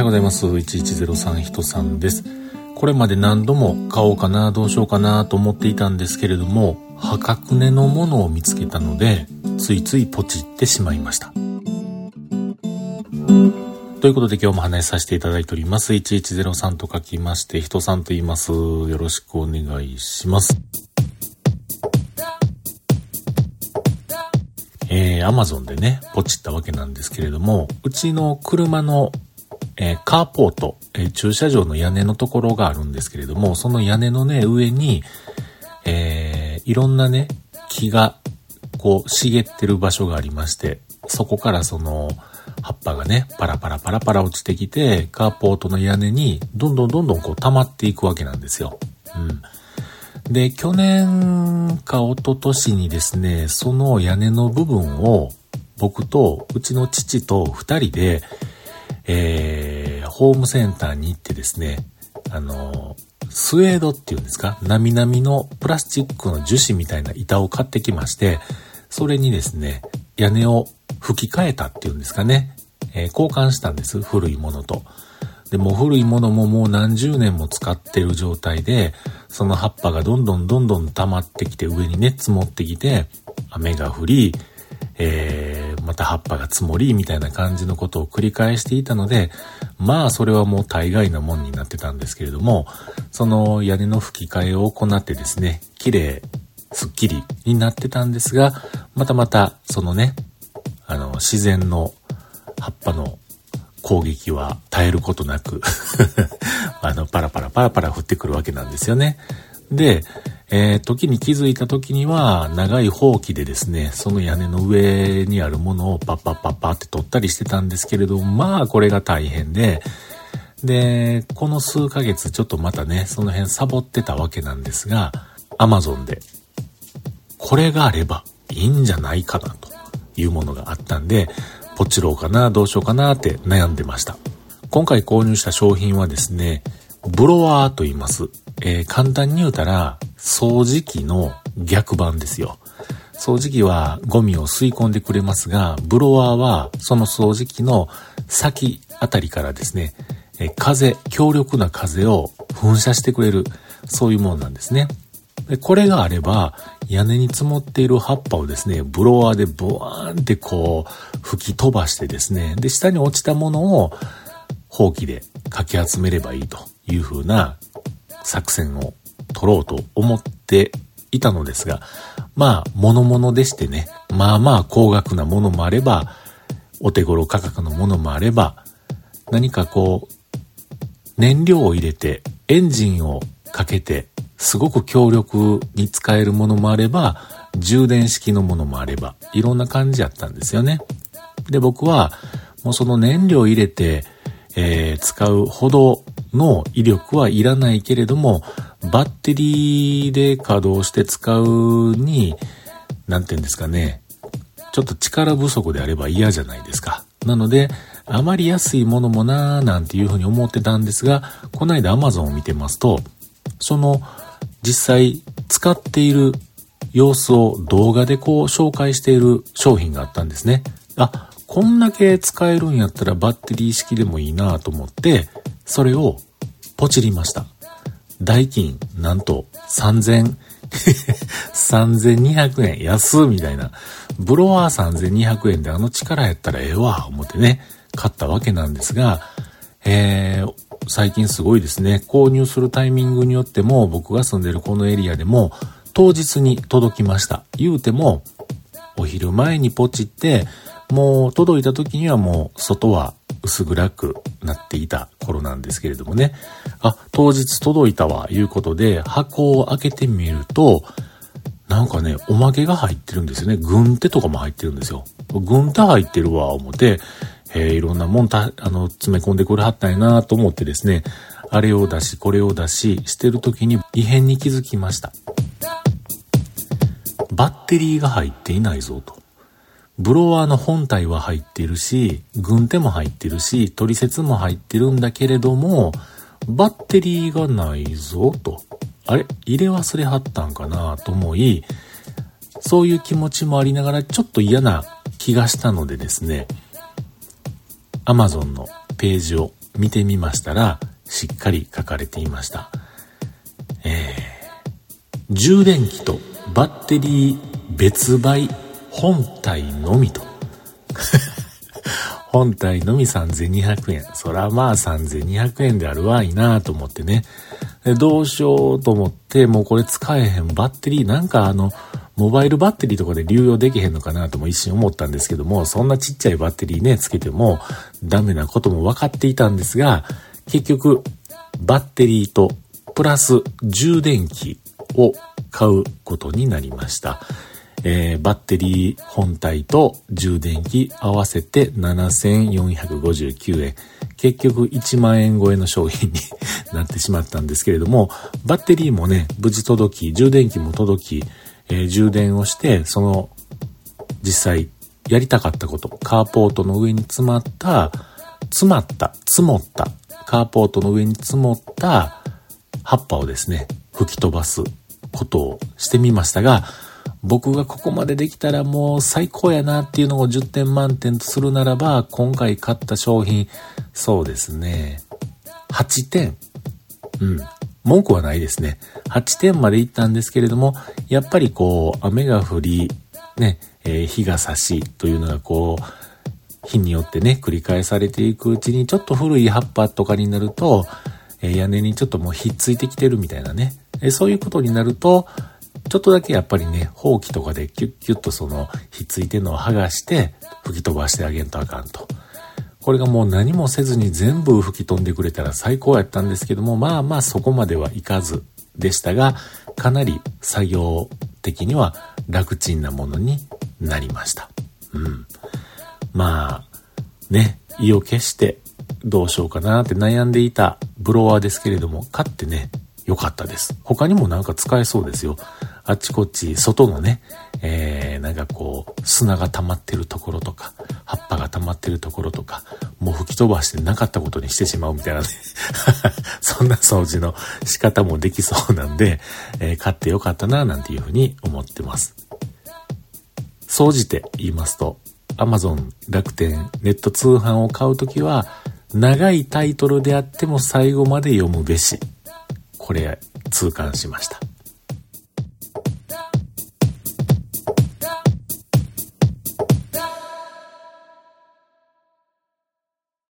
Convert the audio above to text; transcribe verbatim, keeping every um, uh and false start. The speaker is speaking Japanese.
おはようございます。いちいちゼロさん人さんです。これまで何度も買おうかなどうしようかなと思っていたんですけれども、破格値のものを見つけたのでついついポチってしまいました。ということで今日も話しさせていただいております。いちいちゼロさんと書きまして人さんと言います。よろしくお願いします。えー、Amazon でねポチったわけなんですけれども、うちの車の、えー、カーポート、えー、駐車場の屋根のところがあるんですけれども、その屋根のね上に、えー、いろんなね木がこう茂ってる場所がありまして、そこからその葉っぱがねパラパラパラパラ落ちてきて、カーポートの屋根にどんどんどんどんこう溜まっていくわけなんですよ。うん。で、去年か一昨年にですね、その屋根の部分を僕とうちの父と二人で、えー、ホームセンターに行ってですね、あのスウェードっていうんですか、なみなみのプラスチックの樹脂みたいな板を買ってきまして、それにですね屋根を吹き替えたっていうんですかね、えー、交換したんです。古いものと。でも古いものももう何十年も使ってる状態で、その葉っぱがどんどんどんどん溜まってきて、上にね積もってきて、雨が降り、えー、また葉っぱが積もりみたいな感じのことを繰り返していたので、まあそれはもう大概なもんになってたんですけれども、その屋根の吹き替えを行ってですね、綺麗すっきりになってたんですが、またまたそのねあの自然の葉っぱの攻撃は絶えることなくあのパラパラパラパラ降ってくるわけなんですよね。で、えー、時に気づいた時には長いほうきでですね、その屋根の上にあるものをパッパッパッパって取ったりしてたんですけれど、まあこれが大変で、でこの数ヶ月ちょっとまたねその辺サボってたわけなんですが、 Amazon でこれがあればいいんじゃないかなというものがあったんで、ポチろうかなどうしようかなって悩んでました。今回購入した商品はですね、ブロワーと言います。えー、簡単に言うたら掃除機の逆版ですよ。掃除機はゴミを吸い込んでくれますが、ブロワーはその掃除機の先あたりからですね、えー、風、強力な風を噴射してくれる、そういうものなんですね。でこれがあれば屋根に積もっている葉っぱをですね、ブロワーでボワーンってこう吹き飛ばしてですね、で下に落ちたものをほうきでかき集めればいいという風な作戦を取ろうと思っていたのですが、まあ物々でしてね、まあまあ高額なものもあればお手頃価格のものもあれば、何かこう燃料を入れてエンジンをかけてすごく強力に使えるものもあれば、充電式のものもあれば、いろんな感じやったんですよね。で、僕はもうその燃料を入れて、えー、使うほどの威力はいらないけれども、バッテリーで稼働して使うに、なんていうんですかね、ちょっと力不足であれば嫌じゃないですか。なので、あまり安いものもなーなんていうふうに思ってたんですが、この間 Amazon を見てますと、その実際使っている様子を動画でこう紹介している商品があったんですね。あ、こんだけ使えるんやったらバッテリー式でもいいなと思って、それをポチりました。代金なんとさんぜんさんぜんにひゃくえん、安みたいな。ブロワーさんぜんにひゃくえんであの力やったらええわ思ってね買ったわけなんですが、えー最近すごいですね。購入するタイミングによっても、僕が住んでるこのエリアでも当日に届きました。言うてもお昼前にポチって、もう届いた時にはもう外は薄暗くなっていた頃なんですけれどもね。あ、当日届いたわいうことで箱を開けてみると、なんかねおまけが入ってるんですよね。軍手とかも入ってるんですよ。軍手入ってるわ思って、えー、いろんなもんたあの詰め込んでくれはったんやなと思ってですね、あれを出しこれを出ししてる時に異変に気づきました。バッテリーが入っていないぞと。ブロワーの本体は入っているし、軍手も入っているし、取説も入ってるんだけれども、バッテリーがないぞと。あれ入れ忘れはったんかなと思い、そういう気持ちもありながらちょっと嫌な気がしたのでですね、Amazon のページを見てみましたら、しっかり書かれていました。えー、充電器とバッテリー別売本体のみと。本体のみさんぜんにひゃくえん。そらまあさんぜんにひゃくえんであるわいなと思ってね。でどうしようと思って、もうこれ使えへんバッテリー、なんかあの、モバイルバッテリーとかで流用できへんのかなとも一瞬思ったんですけども、そんなちっちゃいバッテリーね、つけてもダメなことも分かっていたんですが、結局、バッテリーとプラス充電器を買うことになりました。えー、バッテリー本体と充電器合わせてななせんよんひゃくごじゅうきゅうえん。結局いちまんえん超えの商品になってしまったんですけれども、バッテリーもね、無事届き、充電器も届き、えー、充電をして、その実際やりたかったこと、カーポートの上に詰まった、詰まった、積もった、カーポートの上に積もった葉っぱをですね、吹き飛ばすことをしてみましたが、僕がここまでできたらもう最高やなっていうのをじゅってん満点とするならば、今回買った商品、そうですね、はちてん。うん。文句はないですね。はちてんまでいったんですけれども、やっぱりこう、雨が降り、ね、えー、日が差しというのがこう、日によってね、繰り返されていくうちに、ちょっと古い葉っぱとかになると、えー、屋根にちょっともうひっついてきてるみたいなね。えー、そういうことになると、ちょっとだけやっぱりね、ほうきとかでキュッキュッとそのひっついてるのを剥がして吹き飛ばしてあげんとあかんと。これがもう何もせずに全部吹き飛んでくれたら最高やったんですけども、まあまあそこまではいかずでしたが、かなり作業的には楽ちんなものになりました。うん。まあ、ね、意を決してどうしようかなって悩んでいたブロワーですけれども、買ってね、良かったです。他にもなんか使えそうですよ。あっちこっち、外のね、えー、なんかこう、砂が溜まってるところとか、葉っぱが溜まってるところとか、もう吹き飛ばしてなかったことにしてしまうみたいなね。そんな掃除の仕方もできそうなんで、えー、買ってよかったな、なんていうふうに思ってます。総じて言いますと、Amazon、楽天、ネット通販を買うときは、長いタイトルであっても最後まで読むべし。これ、痛感しました。